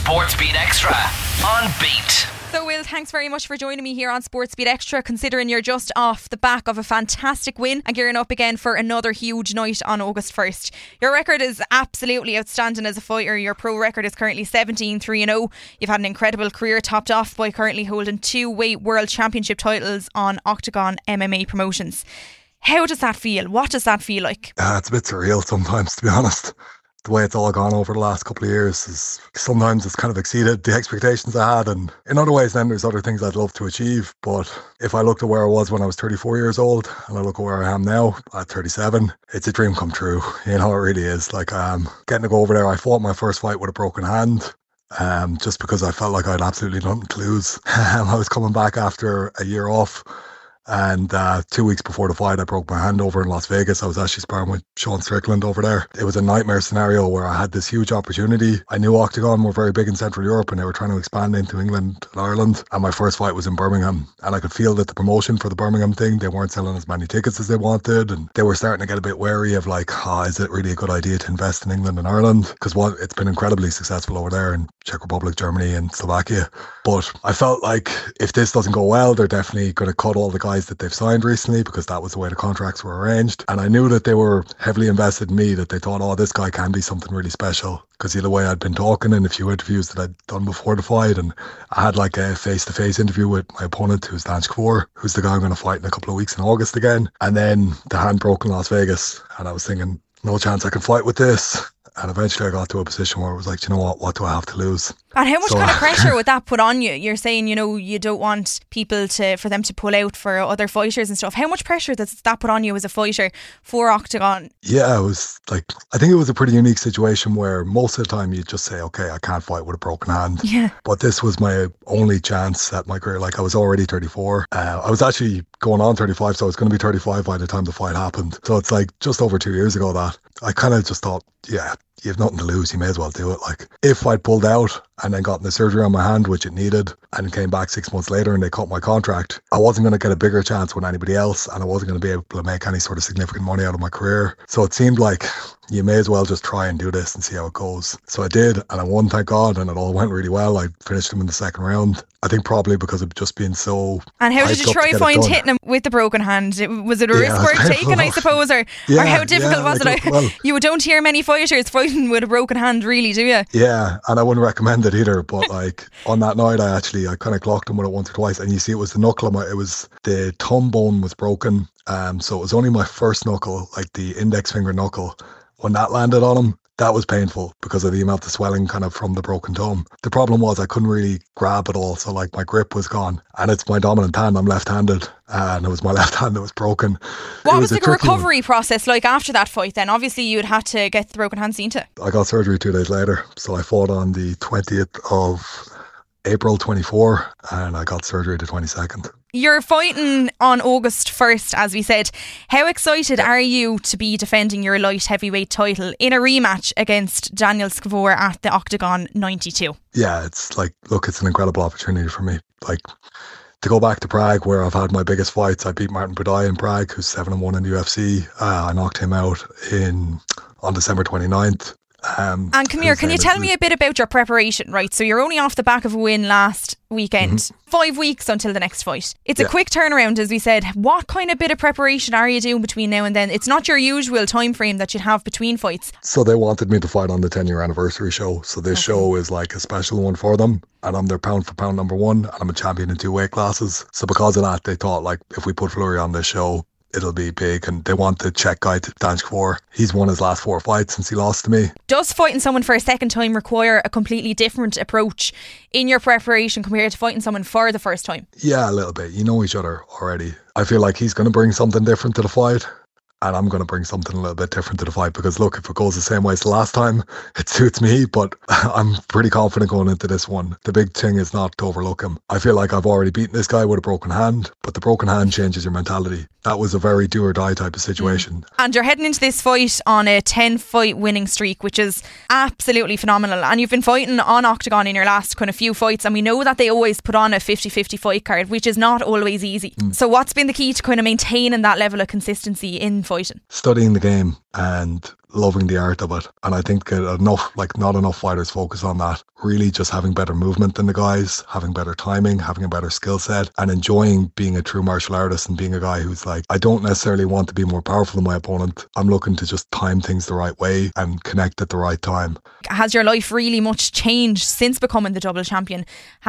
Sportsbeat Extra on Beat. So Will, thanks very much for joining me here on Sportsbeat Extra, considering you're just off the back of a fantastic win and gearing up again for another huge night on August 1st. Your record is absolutely outstanding as a fighter. Your pro record is currently 17-3-0. You've had an incredible career topped off by currently holding 2 weight world championship titles on Octagon MMA Promotions. How does that feel? What does that feel like? It's a bit surreal sometimes, to be honest. The way it's all gone over the last couple of years is sometimes it's kind of exceeded the expectations I had, and in other ways then there's other things I'd love to achieve. But if I looked at where I was when I was 34 years old and I look at where I am now at 37, it's a dream come true. You know, it really is. Like, getting to go over there, I fought my first fight with a broken hand. Just because I felt like I had absolutely nothing to lose. I was coming back after a year off, and 2 weeks before the fight I broke my hand over in Las Vegas. I was actually sparring with Sean Strickland over there. It was a nightmare scenario where I had this huge opportunity. I knew Octagon were very big in Central Europe and they were trying to expand into England and Ireland, and my first fight was in Birmingham, and I could feel that the promotion for the Birmingham thing, they weren't selling as many tickets as they wanted, and they were starting to get a bit wary of like, is it really a good idea to invest in England and Ireland? Because it's been incredibly successful over there in Czech Republic, Germany and Slovakia. But I felt like if this doesn't go well, they're definitely going to cut all the guys that they've signed recently, because that was the way the contracts were arranged. And I knew that they were heavily invested in me, that they thought, this guy can be something really special, because of the way I'd been talking in a few interviews that I'd done before the fight. And I had like a face-to-face interview with my opponent, who's Dan Skvor, who's the guy I'm going to fight in a couple of weeks in August again. And then the hand broke in Las Vegas, and I was thinking, no chance I can fight with this. And eventually I got to a position where it was like, you know what do I have to lose? And how much kind of pressure would that put on you? You're saying, you don't want people for them to pull out for other fighters and stuff. How much pressure does that put on you as a fighter for Octagon? Yeah, it was like, I think it was a pretty unique situation where most of the time you just say, okay, I can't fight with a broken hand. Yeah. But this was my only chance at my career. Like, I was already 34. I was actually going on 35, so I was going to be 35 by the time the fight happened. So it's like just over 2 years ago that I kind of just thought, yeah, you have nothing to lose, you may as well do it. Like, if I'd pulled out and then gotten the surgery on my hand, which it needed, and came back 6 months later and they cut my contract, I wasn't going to get a bigger chance with anybody else, and I wasn't going to be able to make any sort of significant money out of my career. So it seemed like you may as well just try and do this and see how it goes. So I did, and I won, thank God, and it all went really well. I finished him in the second round. I think probably because of just being so... And how did you try find hitting him with the broken hand? Was it a risk worth taking, I suppose? Or how difficult was it? You don't hear many fighters fighting with a broken hand, really, do you? Yeah, and I wouldn't recommend it either. But like, on that night, I kind of clocked him with it once or twice. And you see, it was the knuckle, it was the thumb bone was broken. So it was only my first knuckle, like the index finger knuckle. When that landed on him, that was painful because of the amount of swelling kind of from the broken thumb. The problem was I couldn't really grab at all, so like my grip was gone. And it's my dominant hand, I'm left-handed, and it was my left hand that was broken. What was the recovery process like after that fight then? Obviously you'd had to get the broken hand seen to. I got surgery 2 days later, so I fought on the 20th of April 24, and I got surgery the 22nd. You're fighting on August 1st, as we said. How excited are you to be defending your light heavyweight title in a rematch against Daniel Skvor at the Octagon 92? Yeah, it's like, look, it's an incredible opportunity for me. Like, to go back to Prague, where I've had my biggest fights. I beat Martin Buday in Prague, who's 7-1 in the UFC. I knocked him out on December 29th. And come here, can you tell me a bit about your preparation, right? So you're only off the back of a win last weekend. Mm-hmm. 5 weeks until the next fight. It's a quick turnaround, as we said. What kind of bit of preparation are you doing between now and then? It's not your usual time frame that you'd have between fights. So they wanted me to fight on the 10-year anniversary show. So this show is like a special one for them. And I'm their pound for pound number one. And I'm a champion in 2 weight classes. So because of that, they thought, like, if we put Fleury on this show, it'll be big. And they want the Czech guy, Dan Skvor. He's won his last 4 fights since he lost to me. Does fighting someone for a second time require a completely different approach in your preparation compared to fighting someone for the first time? Yeah, a little bit. You know each other already. I feel like he's going to bring something different to the fight. And I'm going to bring something a little bit different to the fight, because look, if it goes the same way as the last time, it suits me, but I'm pretty confident going into this one. The big thing is not to overlook him. I feel like I've already beaten this guy with a broken hand, but the broken hand changes your mentality. That was a very do or die type of situation. And you're heading into this fight on a 10-fight winning streak, which is absolutely phenomenal. And you've been fighting on Octagon in your last kind of few fights, and we know that they always put on a 50-50 fight card, which is not always easy. So what's been the key to kind of maintaining that level of consistency in fighting? Studying the game. and loving the art of it. And I think that not enough fighters focus on that. Really just having better movement than the guys, having better timing, having a better skill set, and enjoying being a true martial artist and being a guy who's like, I don't necessarily want to be more powerful than my opponent. I'm looking to just time things the right way and connect at the right time. Has your life really much changed since becoming the double champion?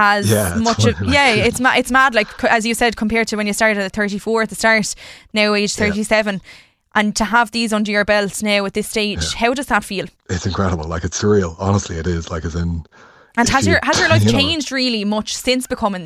It's mad, like as you said, compared to when you started at 34 at the start, now age 37. And to have these under your belt now at this stage, how does that feel? It's incredible. Like, it's surreal. Honestly, it is. Like, as in... And has your life changed really much since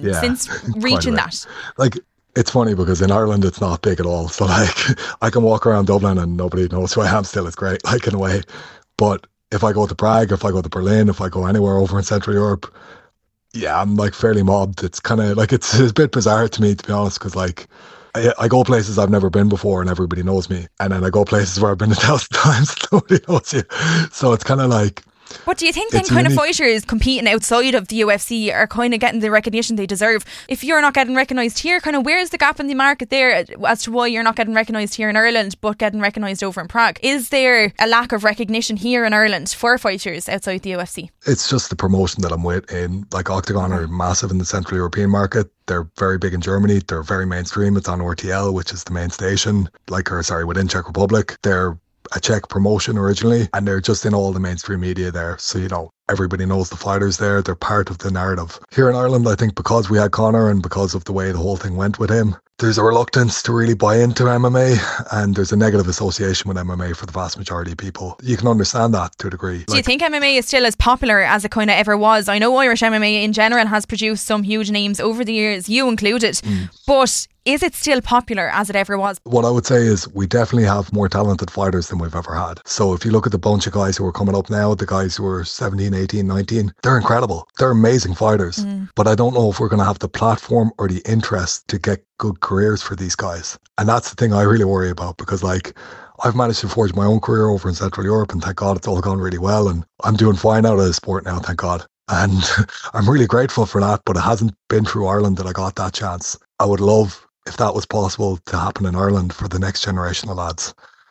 reaching that? Like, it's funny because in Ireland it's not big at all. So like, I can walk around Dublin and nobody knows who I am still. It's great, like, in a way. But if I go to Prague, if I go to Berlin, if I go anywhere over in Central Europe, yeah, I'm like fairly mobbed. It's kind of like, it's a bit bizarre to me, to be honest, because like, I go places I've never been before and everybody knows me. And then I go places where I've been 1,000 times and nobody knows you. So it's kind of like... But do you think then kind of fighters competing outside of the UFC are kind of getting the recognition they deserve? If you're not getting recognised here, kind of where's the gap in the market there as to why you're not getting recognised here in Ireland but getting recognised over in Prague? Is there a lack of recognition here in Ireland for fighters outside the UFC? It's just the promotion that I'm with in, like, Octagon are massive in the Central European market. They're very big in Germany. They're very mainstream. It's on RTL, which is the main station, within Czech Republic. They're a Czech promotion originally, and they're just in all the mainstream media there. So, you know, everybody knows the fighters there. They're part of the narrative. Here in Ireland, I think because we had Conor and because of the way the whole thing went with him, there's a reluctance to really buy into MMA, and there's a negative association with MMA for the vast majority of people. You can understand that to a degree. Do you think MMA is still as popular as it kind of ever was? I know Irish MMA in general has produced some huge names over the years, you included, but is it still popular as it ever was? What I would say is we definitely have more talented fighters than we've ever had. So if you look at the bunch of guys who are coming up now, the guys who are 17, 18, 19, they're incredible. They're amazing fighters. But I don't know if we're going to have the platform or the interest to get good careers for these guys. And that's the thing I really worry about, because like, I've managed to forge my own career over in Central Europe, and thank God it's all gone really well, and I'm doing fine out of the sport now, thank God. And I'm really grateful for that, but it hasn't been through Ireland that I got that chance. I would love if that was possible to happen in Ireland for the next generation of lads.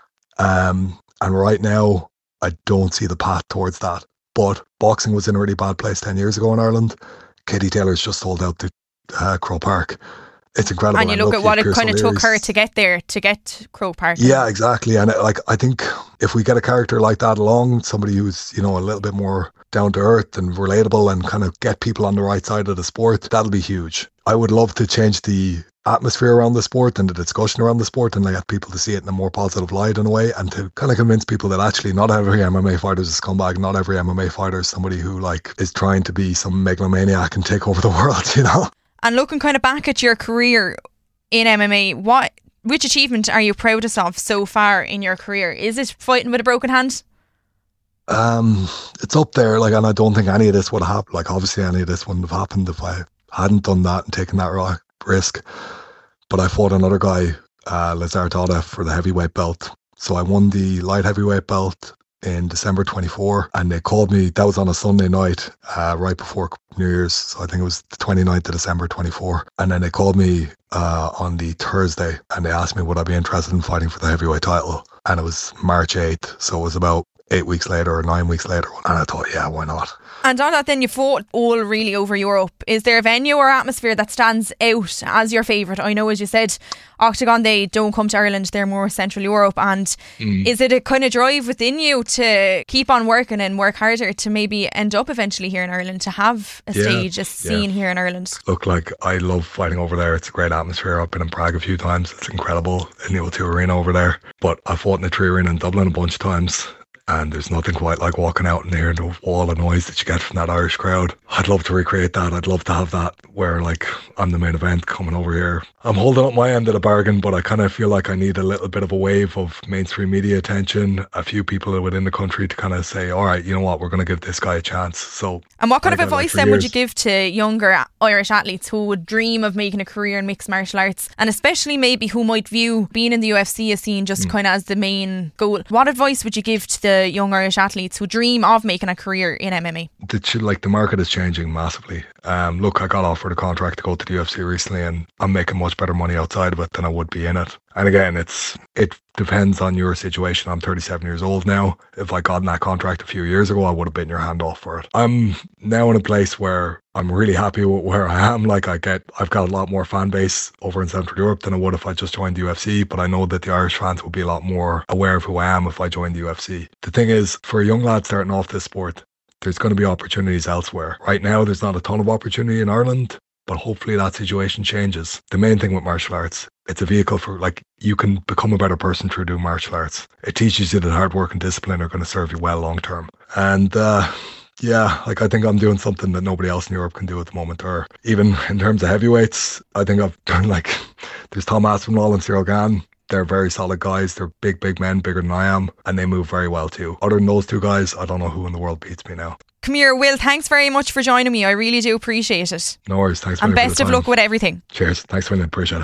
And right now, I don't see the path towards that. But boxing was in a really bad place 10 years ago in Ireland. Katie Taylor's just sold out to Croke Park. It's incredible. And you look at what it kind of took her to get there, to get Croke Park. Yeah, exactly. And I think if we get a character like that along, somebody who's, you know, a little bit more down to earth and relatable and kind of get people on the right side of the sport, that'll be huge. I would love to change the atmosphere around the sport and the discussion around the sport and get people to see it in a more positive light in a way, and to kind of convince people that actually not every MMA fighter is a scumbag, not every MMA fighter is somebody who like is trying to be some megalomaniac and take over the world, you know. And looking kind of back at your career in MMA, which achievement are you proudest of so far in your career? Is it fighting with a broken hand? It's up there, like, and I don't think any of this would have happened. Like, obviously any of this wouldn't have happened if I hadn't done that and taken that risk. But I fought another guy, Lazar Dada, for the heavyweight belt. So I won the light heavyweight belt in December 24, and they called me, that was on a Sunday night, right before New Year's. So I think it was the 29th of December 24. And then they called me on the Thursday, and they asked me would I be interested in fighting for the heavyweight title. And it was March 8th. So it was about 8 weeks later or 9 weeks later. And I thought, yeah, why not? And on that then, you fought all really over Europe. Is there a venue or atmosphere that stands out as your favourite? I know, as you said, Octagon, they don't come to Ireland, they're more Central Europe. And is it a kind of drive within you to keep on working and work harder to maybe end up eventually here in Ireland, to have a stage, a scene here in Ireland? Look, like, I love fighting over there. It's a great atmosphere. I've been in Prague a few times. It's incredible in the O2 Arena over there. But I fought in the 3 Arena in Dublin a bunch of times. And there's nothing quite like walking out and hearing the wall of noise that you get from that Irish crowd. I'd love to recreate that. I'd love to have that where, like, I'm the main event coming over here. I'm holding up my end of the bargain, but I kind of feel like I need a little bit of a wave of mainstream media attention, a few people within the country to kind of say, all right, you know what, we're going to give this guy a chance. So, and what kind of advice then would you give to younger Irish athletes who would dream of making a career in mixed martial arts, and especially maybe who might view being in the UFC as seen just kind of as the main goal? What advice would you give to the young Irish athletes who dream of making a career in MMA? The market is changing massively. Look, I got offered a contract to go to the UFC recently, and I'm making much better money outside of it than I would be in it. And again, it depends on your situation. I'm 37 years old now. If I got in that contract a few years ago, I would have bitten your hand off for it. I'm now in a place where I'm really happy with where I am. Like I've got a lot more fan base over in Central Europe than I would if I just joined the UFC, but I know that the Irish fans would be a lot more aware of who I am if I joined the UFC. The thing is, for a young lad starting off this sport, there's going to be opportunities elsewhere. Right now, there's not a ton of opportunity in Ireland, but hopefully that situation changes. The main thing with martial arts, it's a vehicle for, like, you can become a better person through doing martial arts. It teaches you that hard work and discipline are going to serve you well long term. And yeah, like I think I'm doing something that nobody else in Europe can do at the moment. Or even in terms of heavyweights, I think I've done, like, there's Tom Aspinall and Cyril Gane. They're very solid guys. They're big men, bigger than I am, and they move very well too. Other than those two guys, I don't know who in the world beats me now. Come here, Will, thanks very much for joining me. I really do appreciate it. No worries, thanks. And best of luck with everything. Cheers, thanks for appreciate it.